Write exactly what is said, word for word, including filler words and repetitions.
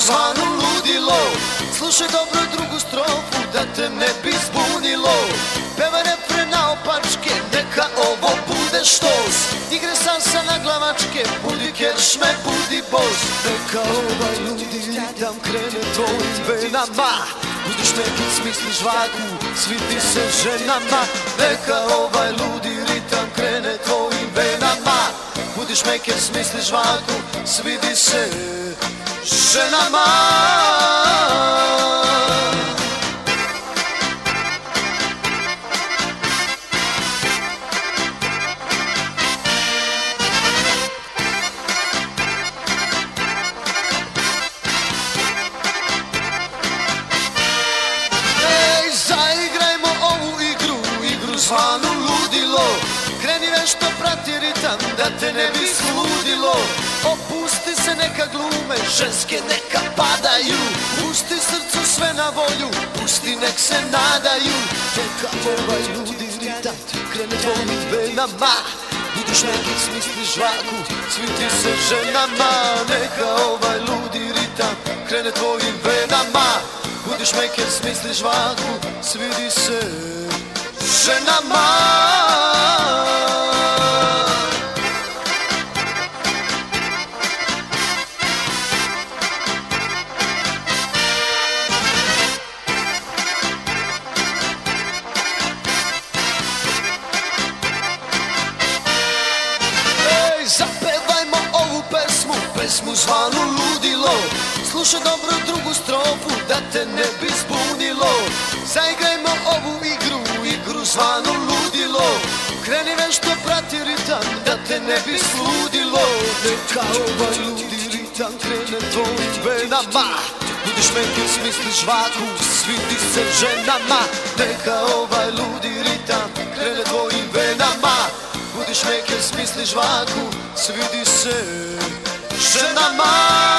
zvanu ludilo. Slušaj dobro drugu strofu da te ne bi zbunilo. Pevaj refren naopačke, neka ovo bude štos. Igre salsa na glavačke, budi keršme, budi bos. Neka ovaj ludi ritam krene tvojim venama. Budiš neki smisliš vagu, svidi se ženama. Neka ovaj ludi ritam krene tvojim venama. Budiš meker, smisliš vagu, svidi se ženama. Zvanu ludilo, kreni nešto prati ritam da te ne bi sludilo. Opusti se neka glume, ženske neka padaju. Pusti srcu sve na volju, pusti nek se nadaju. Neka ovaj ludi ritam krene tvojim venama. Budiš neki smisliš žvaku, sviti se ženama. Neka ovaj ludi ritam krene tvojim venama. Budiš meker, smisliš žvaku, svidi se ženama. Ej, zapevajmo ovu pesmu, pesmu zvanu ludilo. Slušaj dobro drugu strofu da te ne bi zbunilo. Zaigrajmo ovu igru, igru zvanu ludilo. Kreni nešto prati ritam da te ne bi sludilo. Neka ovaj ludi ritam krene tvojim venama. Budiš meker, smisliš žvaku, svidi se ženama. Neka ovaj ludi ritam krene tvojim venama. Budiš meker, smisliš žvaku, svidi se ženama.